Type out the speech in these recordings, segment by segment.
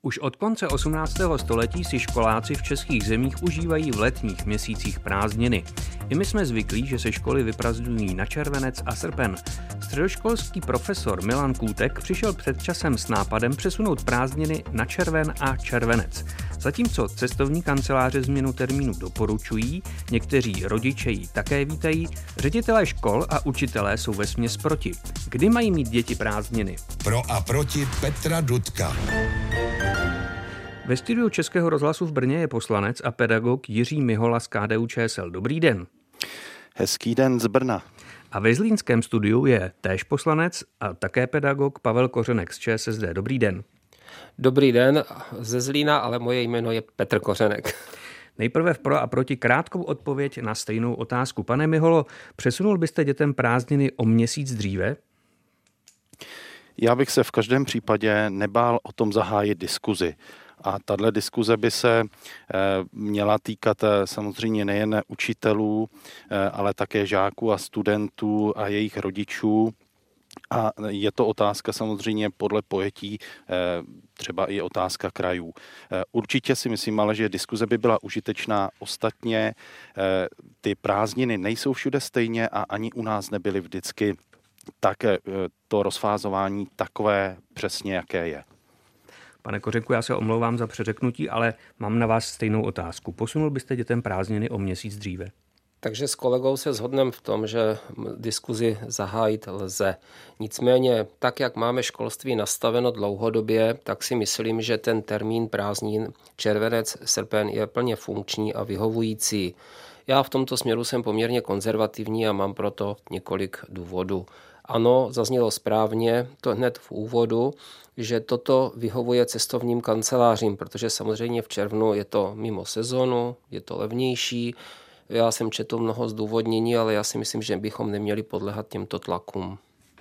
Už od konce 18. století si školáci v českých zemích užívají v letních měsících prázdniny. I my jsme zvyklí, že se školy vyprazdňují na červenec a srpen. Středoškolský profesor Milan Kůtek přišel před časem s nápadem přesunout prázdniny na červen a červenec. Zatímco cestovní kanceláře změnu termínu doporučují, někteří rodiče ji také vítají, ředitelé škol a učitelé jsou vesměs proti. Kdy mají mít děti prázdniny? Pro a proti Petra Dudka. Ve studiu Českého rozhlasu v Brně je poslanec a pedagog Jiří Mihola z KDU-ČSL. Dobrý den. Hezký den z Brna. A ve zlínském studiu je též poslanec a také pedagog Pavel Kořenek z ČSSD. Dobrý den. Dobrý den, ze Zlína, ale moje jméno je Petr Kořenek. Nejprve v pro a proti krátkou odpověď na stejnou otázku. Pane Miholo, přesunul byste dětem prázdniny o měsíc dříve? Já bych se v každém případě nebál o tom zahájit diskuzi. A tahle diskuze by se měla týkat samozřejmě nejen učitelů, ale také žáků a studentů a jejich rodičů. A je to otázka samozřejmě podle pojetí, třeba i otázka krajů. Určitě si myslím ale, že diskuze by byla užitečná. Ostatně ty prázdniny nejsou všude stejně a ani u nás nebyly vždycky tak to rozfázování takové přesně, jaké je. Pane Kořenku, já se omlouvám za přeřeknutí, ale mám na vás stejnou otázku. Posunul byste dětem prázdniny o měsíc dříve? Takže s kolegou se shodneme v tom, že diskuzi zahájit lze. Nicméně, tak jak máme školství nastaveno dlouhodobě, tak si myslím, že ten termín prázdnin červenec, srpen je plně funkční a vyhovující. Já v tomto směru jsem poměrně konzervativní a mám proto několik důvodů. Ano, zaznělo správně, to hned v úvodu, že toto vyhovuje cestovním kancelářím, protože samozřejmě v červnu je to mimo sezonu, je to levnější. Já jsem četl mnoho zdůvodnění, ale já si myslím, že bychom neměli podléhat těmto tlakům.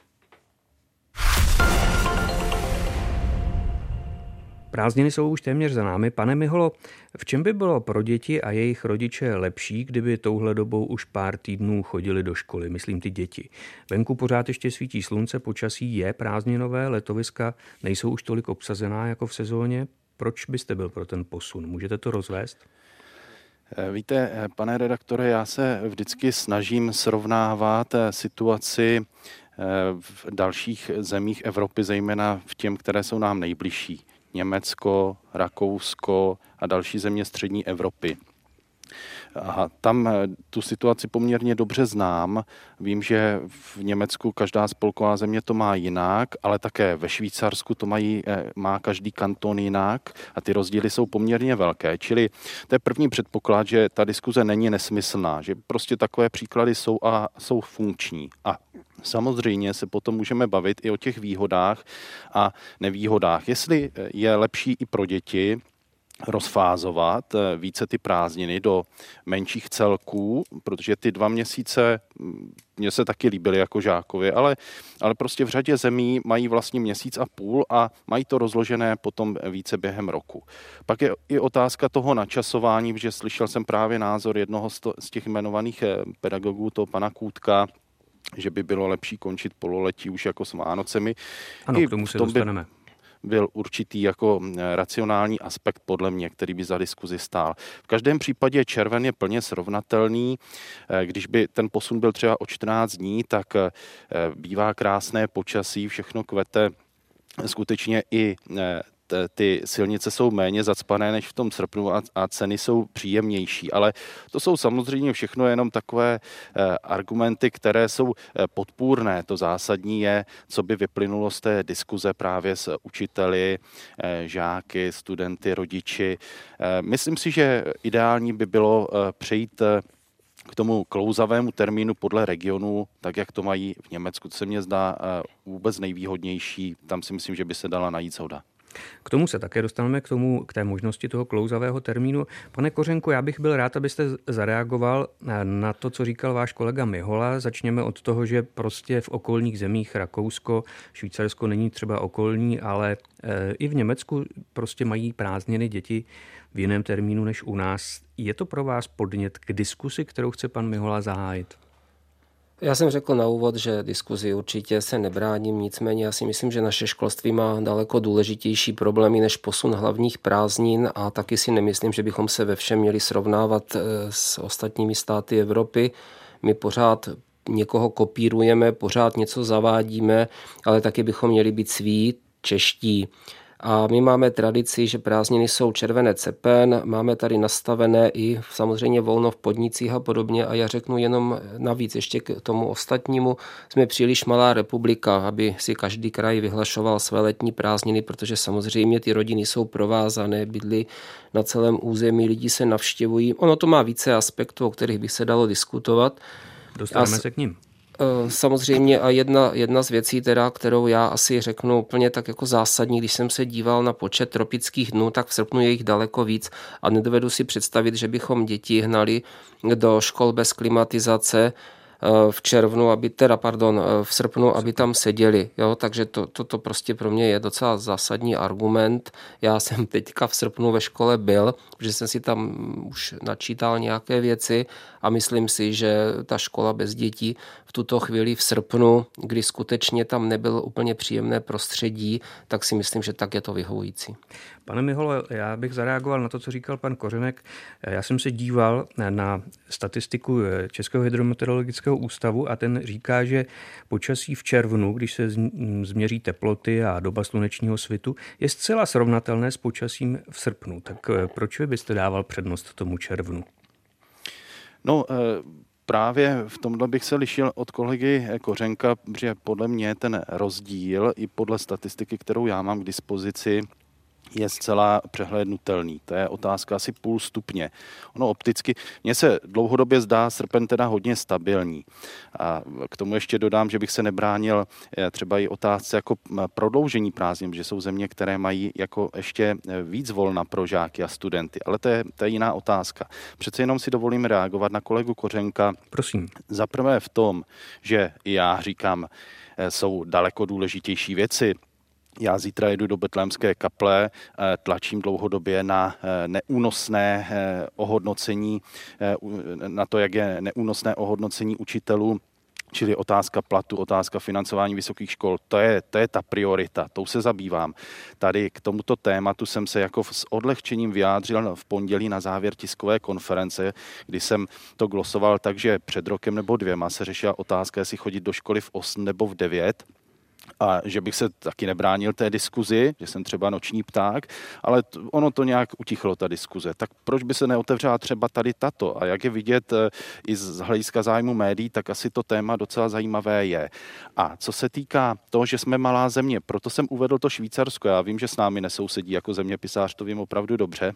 Prázdniny jsou už téměř za námi. Pane Miholo, v čem by bylo pro děti a jejich rodiče lepší, kdyby touhle dobou už pár týdnů chodili do školy, myslím ty děti? Venku pořád ještě svítí slunce, počasí je prázdninové, letoviska nejsou už tolik obsazená jako v sezóně. Proč byste byl pro ten posun? Můžete to rozvést? Víte, pane redaktore, já se vždycky snažím srovnávat situaci v dalších zemích Evropy, zejména v těm, které jsou nám nejbližší. Německo, Rakousko a další země střední Evropy. A tam tu situaci poměrně dobře znám. Vím, že v Německu každá spolková země to má jinak, ale také ve Švýcarsku to má každý kanton jinak a ty rozdíly jsou poměrně velké. Čili to je první předpoklad, že ta diskuze není nesmyslná, že prostě takové příklady jsou a jsou funkční. A samozřejmě se potom můžeme bavit i o těch výhodách a nevýhodách. Jestli je lepší i pro děti rozfázovat více ty prázdniny do menších celků, protože ty 2 měsíce mně se taky líbily jako žákovi, ale prostě v řadě zemí mají vlastně měsíc a půl a mají to rozložené potom více během roku. Pak je i otázka toho načasování, protože slyšel jsem právě názor jednoho z těch jmenovaných pedagogů, toho pana Kůtka, že by bylo lepší končit pololetí už jako s Vánocemi. Ano, k tomu se dostaneme. Byl určitý jako racionální aspekt podle mě, který by za diskuzi stál. V každém případě červen je plně srovnatelný. Když by ten posun byl třeba o 14 dní, tak bývá krásné počasí, všechno kvete. Skutečně i ty silnice jsou méně zacpané než v tom srpnu a ceny jsou příjemnější, ale to jsou samozřejmě všechno jenom takové argumenty, které jsou podpůrné. To zásadní je, co by vyplynulo z té diskuze právě s učiteli, žáky, studenty, rodiči. Myslím si, že ideální by bylo přejít k tomu klouzavému termínu podle regionu, tak jak to mají v Německu. To se mně zdá vůbec nejvýhodnější. Tam si myslím, že by se dala najít shoda. K tomu se také dostaneme, k té možnosti toho klouzavého termínu. Pane Kořenku, já bych byl rád, abyste zareagoval na to, co říkal váš kolega Mihola. Začněme od toho, že prostě v okolních zemích Rakousko, Švýcarsko není třeba okolní, ale i v Německu prostě mají prázdniny děti v jiném termínu než u nás. Je to pro vás podnět k diskusi, kterou chce pan Mihola zahájit? Já jsem řekl na úvod, že diskuzi určitě se nebráním, nicméně já si myslím, že naše školství má daleko důležitější problémy než posun hlavních prázdnin a taky si nemyslím, že bychom se ve všem měli srovnávat s ostatními státy Evropy. My pořád někoho kopírujeme, pořád něco zavádíme, ale taky bychom měli být sví, čeští. A my máme tradici, že prázdniny jsou červenec, srpen, máme tady nastavené i samozřejmě volno v podnicích a podobně a já řeknu jenom navíc ještě k tomu ostatnímu, jsme příliš malá republika, aby si každý kraj vyhlašoval své letní prázdniny, protože samozřejmě ty rodiny jsou provázané, bydlí na celém území, lidi se navštěvují. Ono to má více aspektů, o kterých by se dalo diskutovat. Dostaneme se k nim. Samozřejmě a jedna z věcí, teda, kterou já asi řeknu úplně tak jako zásadní, když jsem se díval na počet tropických dnů, tak v srpnu je jich daleko víc a nedovedu si představit, že bychom děti hnali do škol bez klimatizace v srpnu, aby tam seděli. Jo? Takže to prostě pro mě je docela zásadní argument. Já jsem teďka v srpnu ve škole byl, protože jsem si tam už načítal nějaké věci a myslím si, že ta škola bez dětí v tuto chvíli v srpnu, kdy skutečně tam nebylo úplně příjemné prostředí, tak si myslím, že tak je to vyhovující. Pane Miholo, já bych zareagoval na to, co říkal pan Kořenek. Já jsem se díval na statistiku Českého hydrometeorologického ústavu a ten říká, že počasí v červnu, když se změří teploty a doba slunečního svitu, je zcela srovnatelné s počasím v srpnu. Tak proč vy byste dával přednost tomu červnu? No, právě v tomhle bych se lišil od kolegy Kořenka, protože podle mě ten rozdíl i podle statistiky, kterou já mám k dispozici, je zcela přehlédnutelný. To je otázka asi 0,5 stupně. Ono opticky, mně se dlouhodobě zdá srpen teda hodně stabilní. A k tomu ještě dodám, že bych se nebránil třeba i otázce jako prodloužení prázdnin, že jsou země, které mají jako ještě víc volna pro žáky a studenty. Ale to je jiná otázka. Přece jenom si dovolím reagovat na kolegu Kořenka. Prosím. Za prvé v tom, že já říkám, jsou daleko důležitější věci. Já zítra jedu do Betlémské kaple, tlačím dlouhodobě na neúnosné ohodnocení, na to, jak je neúnosné ohodnocení učitelů, čili otázka platu, otázka financování vysokých škol. To je ta priorita, tou se zabývám. Tady k tomuto tématu jsem se jako s odlehčením vyjádřil v pondělí na závěr tiskové konference, kdy jsem to glosoval tak, že před rokem nebo 2 se řešila otázka, jestli chodit do školy v 8 nebo v 9. A že bych se taky nebránil té diskuzi, že jsem třeba noční pták, ale ono to nějak utichlo, ta diskuze. Tak proč by se neotevřela třeba tady tato? A jak je vidět i z hlediska zájmu médií, tak asi to téma docela zajímavé je. A co se týká toho, že jsme malá země, proto jsem uvedl to Švýcarsko. Já vím, že s námi nesousedí jako zeměpisář, to vím opravdu dobře,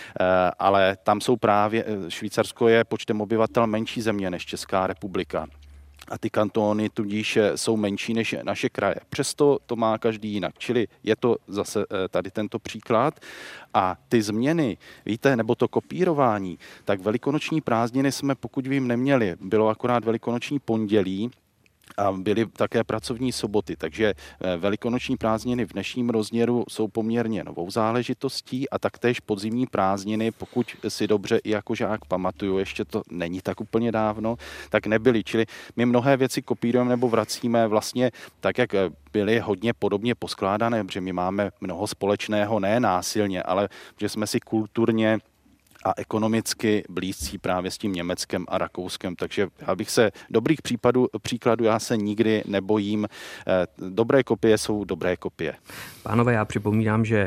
ale tam jsou právě, Švýcarsko je počtem obyvatel menší země než Česká republika. A ty kantony tudíž jsou menší než naše kraje. Přesto to má každý jinak. Čili je to zase tady tento příklad. A ty změny, víte, nebo to kopírování, tak velikonoční prázdniny jsme, pokud vím, neměli. Bylo akorát velikonoční pondělí a byly také pracovní soboty, takže velikonoční prázdniny v dnešním rozměru jsou poměrně novou záležitostí a taktéž podzimní prázdniny, pokud si dobře i jako žák pamatuju, ještě to není tak úplně dávno, tak nebyly. Čili my mnohé věci kopírujeme nebo vracíme vlastně tak, jak byly hodně podobně poskládané, protože my máme mnoho společného, ne násilně, ale že jsme si kulturně a ekonomicky blízcí právě s tím Německem a Rakouskem. Takže já bych se dobrých příkladů já se nikdy nebojím. Dobré kopie jsou dobré kopie. Pánové, já připomínám, že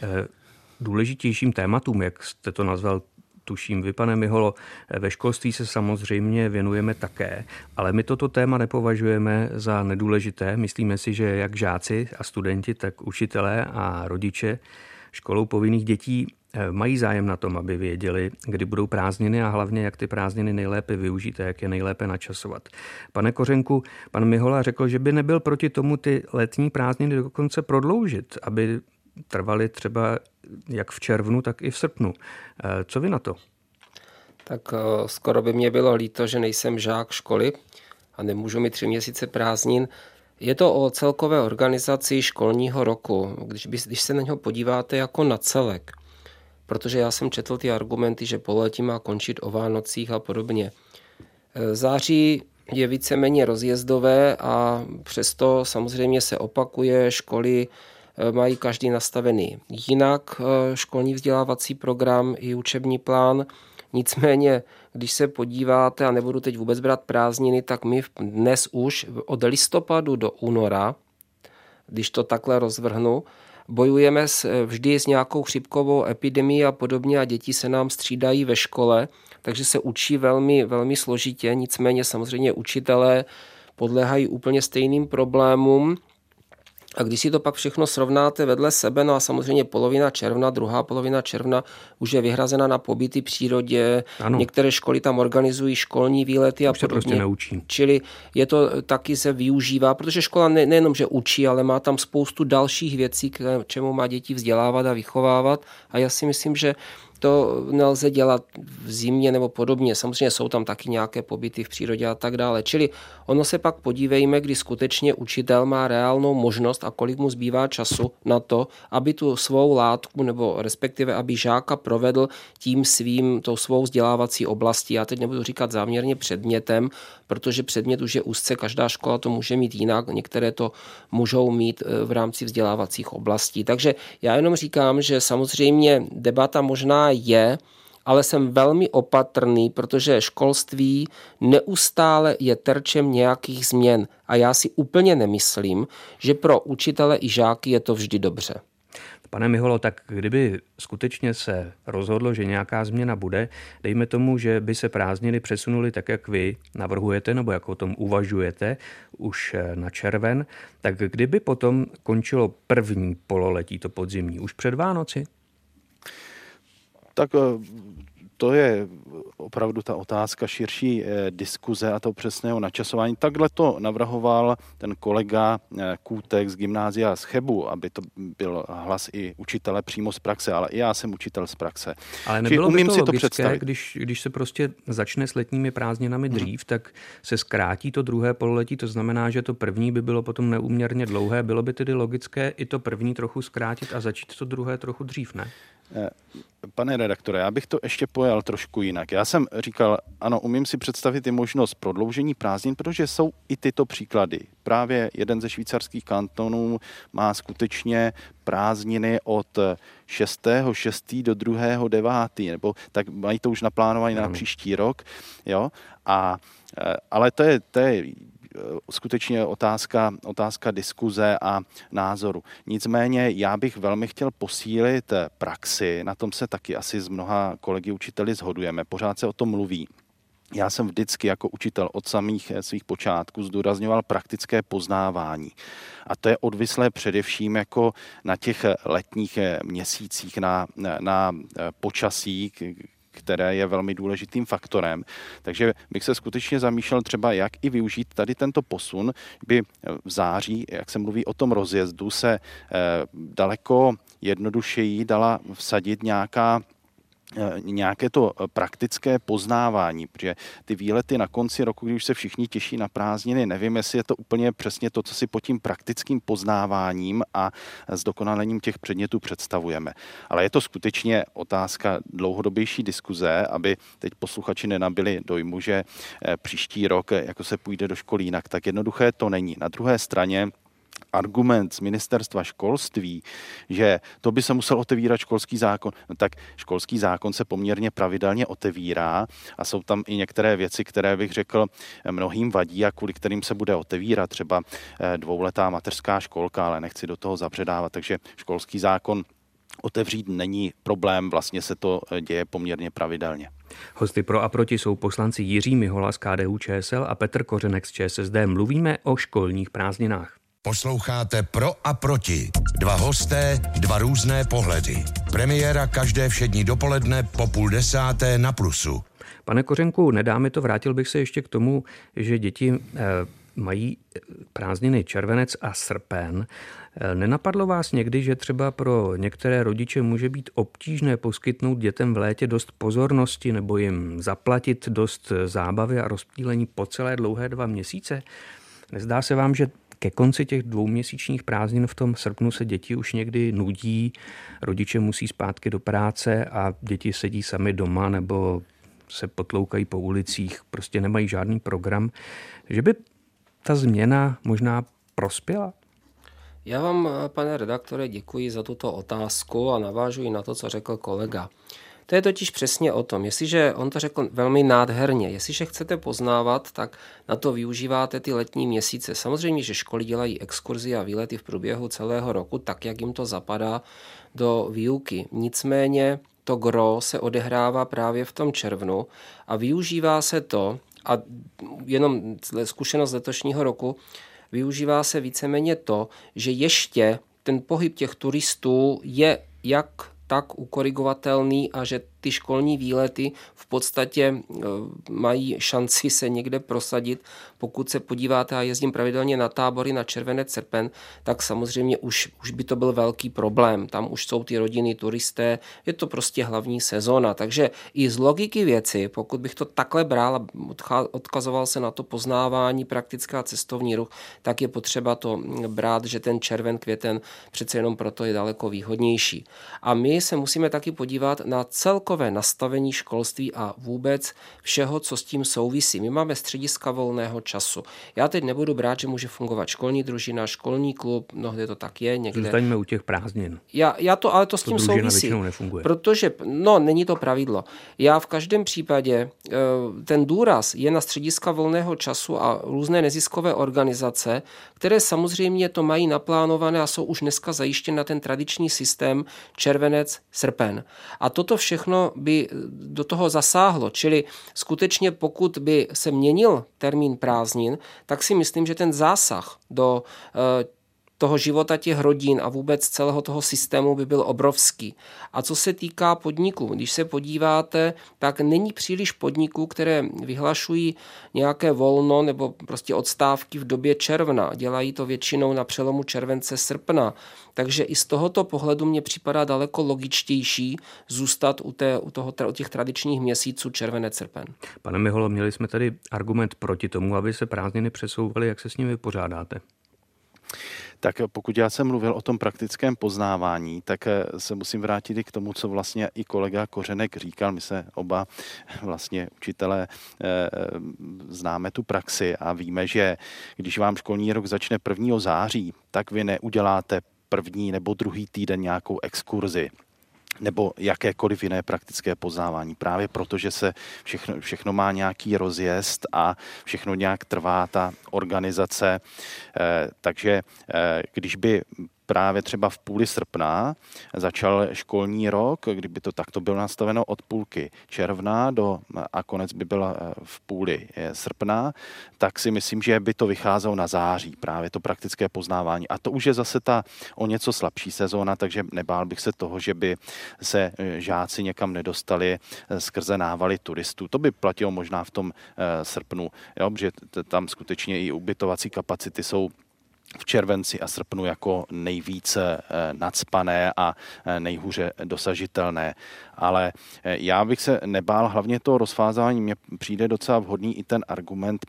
důležitějším tématům, jak jste to nazval, tuším vy, pane Miholo, ve školství se samozřejmě věnujeme také, ale my toto téma nepovažujeme za nedůležité. Myslíme si, že jak žáci a studenti, tak učitelé a rodiče školou povinných dětí mají zájem na tom, aby věděli, kdy budou prázdniny a hlavně, jak ty prázdniny nejlépe využít a jak je nejlépe načasovat. Pane Kořenku, pan Mihola řekl, že by nebyl proti tomu ty letní prázdniny dokonce prodloužit, aby trvaly třeba jak v červnu, tak i v srpnu. Co vy na to? Tak skoro by mě bylo líto, že nejsem žák školy a nemůžu mít 3 měsíce prázdnin. Je to o celkové organizaci školního roku, když se na něho podíváte jako na celek. Protože já jsem četl ty argumenty, že pololetí má končit o Vánocích a podobně. Září je víceméně rozjezdové a přesto samozřejmě se opakuje, školy mají každý nastavený jinak školní vzdělávací program i učební plán. Nicméně, když se podíváte, a nebudu teď vůbec brát prázdniny, tak my dnes už od listopadu do února, když to takhle rozvrhnu, bojujeme vždy s nějakou chřipkovou epidemií a podobně a děti se nám střídají ve škole, takže se učí velmi, velmi složitě, nicméně samozřejmě učitelé podléhají úplně stejným problémům. A když si to pak všechno srovnáte vedle sebe, no a samozřejmě polovina června, druhá polovina června už je vyhrazena na pobyty v přírodě, ano. Některé školy tam organizují školní výlety a podobně. Prostě neučí. Čili je to taky se využívá, protože škola nejenom, že učí, ale má tam spoustu dalších věcí, k čemu má děti vzdělávat a vychovávat a já si myslím, že to nelze dělat v zimě nebo podobně. Samozřejmě jsou tam taky nějaké pobyty v přírodě a tak dále. Čili ono se pak podívejme, kdy skutečně učitel má reálnou možnost a kolik mu zbývá času na to, aby tu svou látku nebo respektive aby žáka provedl tou svou vzdělávací oblastí. Já teď nebudu říkat záměrně předmětem, protože předmět už je úzce, každá škola to může mít jinak, některé to můžou mít v rámci vzdělávacích oblastí. Takže já jenom říkám, že samozřejmě debata možná je, ale jsem velmi opatrný, protože školství neustále je terčem nějakých změn a já si úplně nemyslím, že pro učitele i žáky je to vždy dobře. Pane Miholo, tak kdyby skutečně se rozhodlo, že nějaká změna bude, dejme tomu, že by se prázdniny přesunuly tak, jak vy navrhujete, nebo jak o tom uvažujete, už na červen, tak kdyby potom končilo první pololetí, to podzimní, už před Vánoci? Tak to je opravdu ta otázka širší diskuze a to přesného načasování. Takhle to navrhoval ten kolega Kůtek z gymnázia z Chebu, aby to byl hlas i učitele přímo z praxe, ale i já jsem učitel z praxe. Ale nebylo by to logické, když se prostě začne s letními prázdninami dřív, tak se zkrátí to druhé pololetí, to znamená, že to první by bylo potom neúměrně dlouhé. Bylo by tedy logické i to první trochu zkrátit a začít to druhé trochu dřív, ne? Pane redaktore, já bych to ještě pojal trošku jinak. Já jsem říkal, ano, umím si představit i možnost prodloužení prázdnin, protože jsou i tyto příklady. Právě jeden ze švýcarských kantonů má skutečně prázdniny od 6.6. do 2.9. nebo tak mají to už naplánované na příští rok. Jo? Ale to je skutečně otázka diskuze a názoru. Nicméně já bych velmi chtěl posílit praxi, na tom se taky asi s mnoha kolegy učiteli shodujeme, pořád se o tom mluví. Já jsem vždycky jako učitel od samých svých počátků zdůrazňoval praktické poznávání. A to je odvislé především jako na těch letních měsících, na počasí, které je velmi důležitým faktorem. Takže bych se skutečně zamýšlel třeba, jak i využít tady tento posun, by v září, jak se mluví o tom rozjezdu, se daleko jednodušeji dala vsadit nějaké to praktické poznávání, protože ty výlety na konci roku, když se všichni těší na prázdniny, nevím, jestli je to úplně přesně to, co si pod tím praktickým poznáváním a zdokonalením těch předmětů představujeme. Ale je to skutečně otázka dlouhodobější diskuze, aby teď posluchači nenabili dojmu, že příští rok, jako se půjde do školy jinak, tak jednoduché to není. Na druhé straně argument z ministerstva školství, že to by se musel otevírat školský zákon, no tak školský zákon se poměrně pravidelně otevírá a jsou tam i některé věci, které bych řekl mnohým vadí a kvůli kterým se bude otevírat, třeba 2letá mateřská školka, ale nechci do toho zabředávat, takže školský zákon otevřít není problém, vlastně se to děje poměrně pravidelně. Hosty pro a proti jsou poslanci Jiří Mihola z KDU-ČSL a Petr Kořenek z ČSSD. Mluvíme o školních prázdninách. Posloucháte Pro a proti. Dva hosté, dva různé pohledy. Premiéra každé všední dopoledne po 9:30 na Plusu. Pane Kořenku, nedá mi to, vrátil bych se ještě k tomu, že děti mají prázdniny červenec a srpen. Nenapadlo vás někdy, že třeba pro některé rodiče může být obtížné poskytnout dětem v létě dost pozornosti nebo jim zaplatit dost zábavy a rozptýlení po celé dlouhé 2 měsíce? Nezdá se vám, že ke konci těch 2měsíčních prázdnin v tom srpnu se děti už někdy nudí, rodiče musí zpátky do práce a děti sedí sami doma nebo se potloukají po ulicích, prostě nemají žádný program, že by ta změna možná prospěla? Já vám, pane redaktore, děkuji za tuto otázku a navážuji na to, co řekl kolega. To je totiž přesně o tom, jestliže on to řekl velmi nádherně, jestliže chcete poznávat, tak na to využíváte ty letní měsíce. Samozřejmě, že školy dělají exkurzi a výlety v průběhu celého roku, tak jak jim to zapadá do výuky. Nicméně to gro se odehrává právě v tom červnu a využívá se to, a jenom zkušenost letošního roku, využívá se víceméně to, že ještě ten pohyb těch turistů je jak tak ukorigovatelný a že ty školní výlety v podstatě mají šanci se někde prosadit. Pokud se podíváte, a jezdím pravidelně na tábory na červenec, srpen, tak samozřejmě už by to byl velký problém. Tam už jsou ty rodiny, turisté, je to prostě hlavní sezóna. Takže i z logiky věci, pokud bych to takhle bral a odkazoval se na to poznávání, praktická cestovní ruch, tak je potřeba to brát, že ten červen, květen přece jenom proto je daleko výhodnější. A my se musíme taky podívat na celkové nastavení školství a vůbec všeho, co s tím souvisí. My máme střediska volného času. Já teď nebudu brát, že může fungovat školní družina, školní klub, mnohdy to tak je. Někde. Zůstaňme u těch prázdnin. Ale to s tím souvisí. Protože, není to pravidlo. Já v každém případě, ten důraz je na střediska volného času a různé neziskové organizace, které samozřejmě to mají naplánované a jsou už dneska zajištěny na ten tradiční systém červenec, srpen. A toto všechno by do toho zasáhlo. Čili skutečně pokud by se měnil termín prázdnin, tak si myslím, že ten zásah do toho života těch rodin a vůbec celého toho systému by byl obrovský. A co se týká podniků, když se podíváte, tak není příliš podniků, které vyhlašují nějaké volno nebo prostě odstávky v době června. Dělají to většinou na přelomu července, srpna. Takže i z tohoto pohledu mně připadá daleko logičtější zůstat u těch tradičních měsíců červenec, srpen. Pane Miholo, měli jsme tady argument proti tomu, aby se prázdniny přesouvaly. Jak se s nimi vypořádáte? Tak pokud já jsem mluvil o tom praktickém poznávání, tak se musím vrátit i k tomu, co vlastně i kolega Kořenek říkal. My se oba vlastně učitelé známe tu praxi a víme, že když vám školní rok začne 1. září, tak vy neuděláte první nebo druhý týden nějakou exkurzi nebo jakékoliv jiné praktické poznávání. Právě proto, že se všechno má nějaký rozjezd a všechno nějak trvá ta organizace. Takže když by právě třeba v půli srpna začal školní rok, kdyby to takto bylo nastaveno od půlky června a konec by byl v půli srpna, tak si myslím, že by to vycházelo na září, právě to praktické poznávání. A to už je zase ta o něco slabší sezóna, takže nebál bych se toho, že by se žáci někam nedostali skrze návaly turistů. To by platilo možná v tom srpnu, jo, protože tam skutečně i ubytovací kapacity jsou v červenci a srpnu jako nejvíce nacpané a nejhůře dosažitelné. Ale já bych se nebál, hlavně to rozfázání, mně přijde docela vhodný i ten argument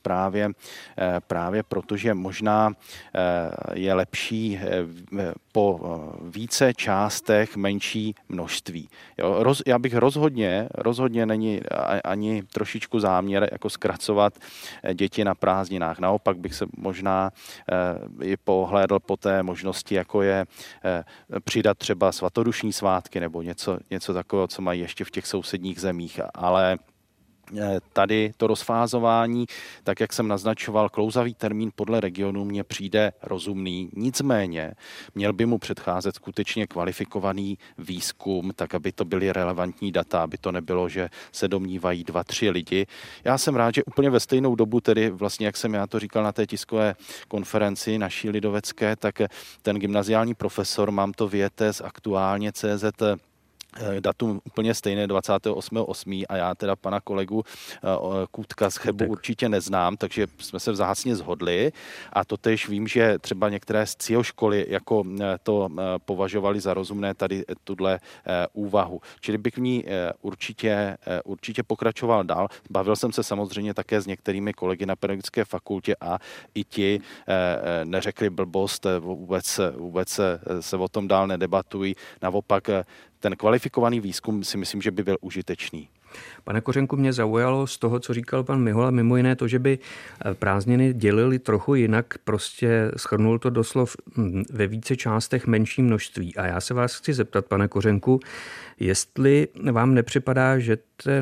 právě protože možná je lepší po více částech menší množství. Jo, já bych rozhodně není ani trošičku záměr jako zkracovat děti na prázdninách. Naopak bych se možná i pohlédl po té možnosti, jako je přidat třeba svatodušní svátky nebo něco takového, co mají ještě v těch sousedních zemích, ale tady to rozfázování, tak jak jsem naznačoval, klouzavý termín podle regionu mně přijde rozumný, nicméně měl by mu předcházet skutečně kvalifikovaný výzkum, tak aby to byly relevantní data, aby to nebylo, že se domnívají 2-3 lidi. Já jsem rád, že úplně ve stejnou dobu, tedy vlastně, jak jsem já to říkal na té tiskové konferenci naší lidovecké, tak ten gymnaziální profesor, mám to větes aktuálně CZ, datum úplně stejné, 28.8. a já teda pana kolegu Kůtka z Chebu určitě neznám, takže jsme se vzácně shodli a totéž vím, že třeba některé z CIO školy jako to považovali za rozumné tady tuhle úvahu. Čili bych v ní určitě pokračoval dál. Bavil jsem se samozřejmě také s některými kolegy na pedagogické fakultě a i ti neřekli blbost, vůbec se o tom dál nedebatují. Naopak ten kvalifikovaný výzkum si myslím, že by byl užitečný. Pane Kořenku, mě zaujalo z toho, co říkal pan Mihola, mimo jiné to, že by prázdniny dělili trochu jinak, prostě shrnul to doslov ve více částech menší množství. A já se vás chci zeptat, pane Kořenku, jestli vám nepřipadá, že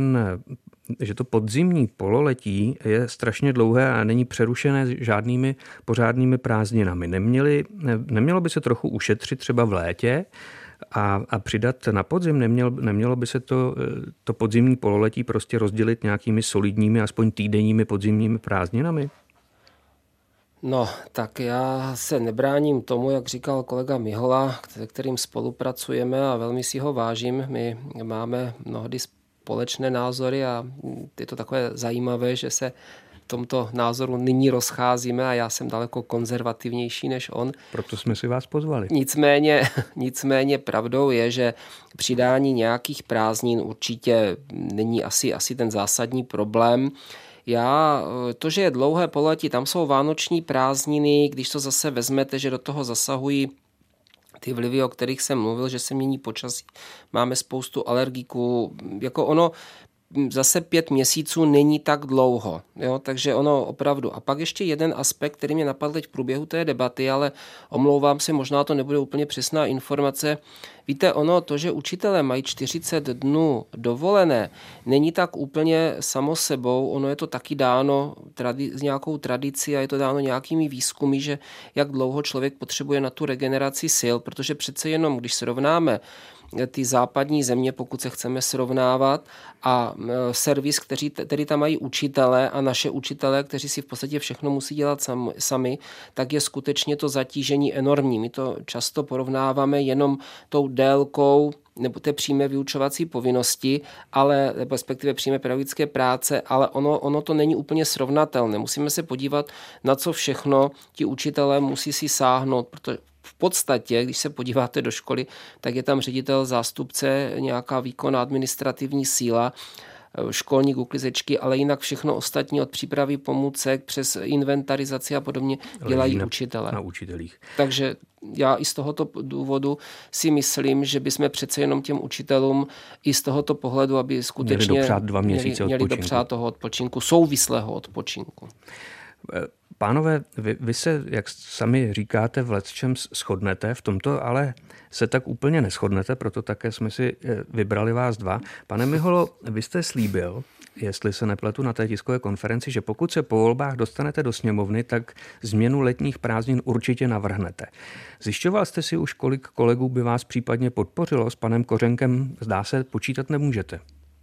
to podzimní pololetí je strašně dlouhé a není přerušené žádnými pořádnými prázdninami. Nemělo by se trochu ušetřit třeba v létě a přidat na podzim? Nemělo by se to podzimní pololetí prostě rozdělit nějakými solidními, aspoň týdenními podzimními prázdninami? No, tak já se nebráním tomu, jak říkal kolega Mihola, se kterým spolupracujeme a velmi si ho vážím. My máme mnohdy společné názory a je to takové zajímavé, že se v tomto názoru nyní rozcházíme a já jsem daleko konzervativnější než on. Proto jsme si vás pozvali. Nicméně pravdou je, že přidání nějakých prázdnin určitě není asi ten zásadní problém. To, že je dlouhé pololetí, tam jsou vánoční prázdniny, když to zase vezmete, že do toho zasahují ty vlivy, o kterých jsem mluvil, že se mění počasí, máme spoustu alergiků, jako ono zase 5 měsíců není tak dlouho, jo? Takže ono opravdu. A pak ještě jeden aspekt, který mě napadl teď v průběhu té debaty, ale omlouvám se, možná to nebude úplně přesná informace. Víte, to, že učitelé mají 40 dnů dovolené, není tak úplně samo sebou, ono je to taky dáno s nějakou tradicí a je to dáno nějakými výzkumy, že jak dlouho člověk potřebuje na tu regeneraci sil, protože přece jenom, když srovnáme ty západní země, pokud se chceme srovnávat, a servis, který tam mají učitelé a naše učitelé, kteří si v podstatě všechno musí dělat sami, tak je skutečně to zatížení enormní. My to často porovnáváme jenom tou délkou nebo té přímé vyučovací povinnosti, ale respektive přímé pedagogické práce, ale ono to není úplně srovnatelné. Musíme se podívat, na co všechno ti učitelé musí si sáhnout, protože v podstatě, když se podíváte do školy, tak je tam ředitel, zástupce, nějaká výkonná administrativní síla, školník, uklizečky, ale jinak všechno ostatní od přípravy pomůcek přes inventarizaci a podobně dělají učitelé. Na učitelích. Takže já i z tohoto důvodu si myslím, že bychom přece jenom těm učitelům i z tohoto pohledu, aby skutečně měli dopřát 2 měsíce měli dopřát toho odpočinku, souvislého odpočinku. Pánové, vy se, jak sami říkáte, v lecčem shodnete, v tomto ale se tak úplně neshodnete, proto také jsme si vybrali vás dva. Pane Miholo, vy jste slíbil, jestli se nepletu na té tiskové konferenci, že pokud se po volbách dostanete do sněmovny, tak změnu letních prázdnin určitě navrhnete. Zjišťoval jste si už, kolik kolegů by vás případně podpořilo? S panem Kořenkem, zdá se, počítat nemůžete.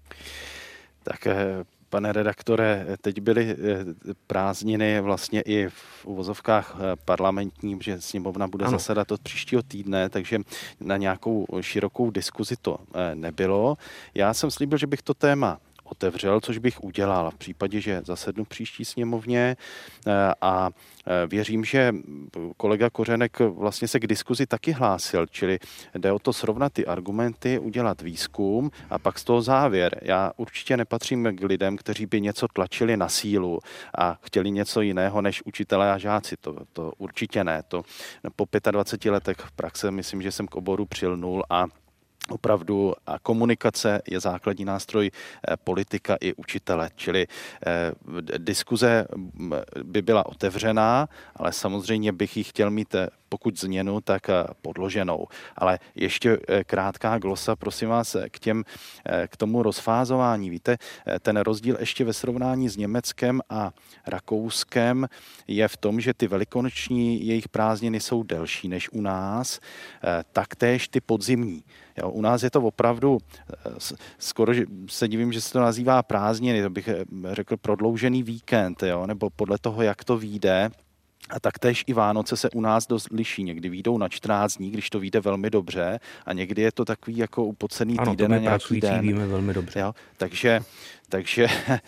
Tak pane redaktore, teď byly prázdniny vlastně i v uvozovkách parlamentním, že sněmovna bude zasedat od příštího týdne, takže na nějakou širokou diskuzi to nebylo. Já jsem slíbil, že bych to téma otevřel, což bych udělal v případě, že zasednu příští sněmovně a věřím, že kolega Kořenek vlastně se k diskuzi taky hlásil, čili jde o to srovnat ty argumenty, udělat výzkum a pak z toho závěr. Já určitě nepatřím k lidem, kteří by něco tlačili na sílu a chtěli něco jiného než učitelé a žáci. To určitě ne. To po 25 letech v praxe myslím, že jsem k oboru přilnul a opravdu a komunikace je základní nástroj politika i učitele, čili diskuze by byla otevřená, ale samozřejmě bych ji chtěl mít, pokud změnu, tak podloženou. Ale ještě krátká glosa, prosím vás, k tomu rozfázování. Víte, ten rozdíl ještě ve srovnání s Německem a Rakouskem je v tom, že ty velikonoční jejich prázdniny jsou delší než u nás, taktéž ty podzimní. Jo, u nás je to opravdu, skoro se divím, že se to nazývá prázdniny, to bych řekl prodloužený víkend, jo, nebo podle toho, jak to vyjde. A taktéž i Vánoce se u nás dost liší. Někdy vyjdou na 14 dní, když to vyjde velmi dobře, a někdy je to takový jako upocený týden na nějaký den. Víme velmi dobře. Jo, takže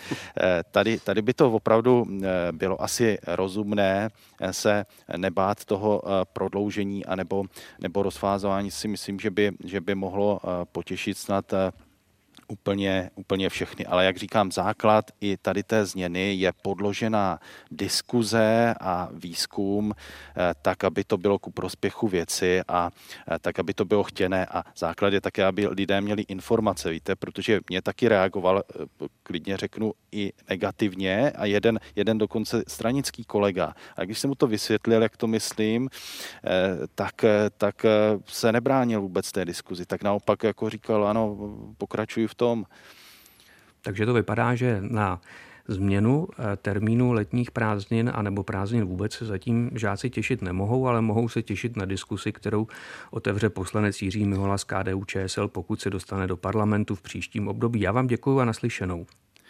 tady by to opravdu bylo asi rozumné se nebát toho prodloužení nebo rozfázování. Si myslím, že by mohlo potěšit snad úplně všechny. Ale jak říkám, základ i tady té změny je podložená diskuze a výzkum, tak, aby to bylo ku prospěchu věci a tak, aby to bylo chtěné. A základ je také, aby lidé měli informace, víte, protože mě taky reagoval, klidně řeknu, i negativně a jeden dokonce stranický kolega. A když jsem mu to vysvětlil, jak to myslím, tak se nebránil vůbec té diskuzi. Tak naopak jako říkal, ano, pokračuji v tom. Takže to vypadá, že na změnu termínu letních prázdnin anebo prázdnin vůbec se zatím žáci těšit nemohou, ale mohou se těšit na diskusi, kterou otevře poslanec Jiří Mihola z KDU-ČSL, pokud se dostane do parlamentu v příštím období. Já vám děkuju a naslyšenou.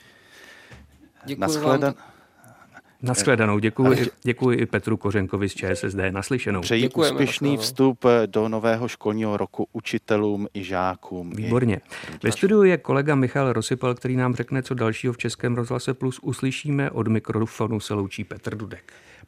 Nashledanou. Děkuji i Petru Kořenkovi z ČSSD. Naslyšenou. Přeji úspěšný vstup do nového školního roku učitelům i žákům. Výborně. Ve studiu je kolega Michal Rosypal, který nám řekne, co dalšího v Českém rozhlase Plus uslyšíme. Od mikrofonu se loučí Petr Dudek.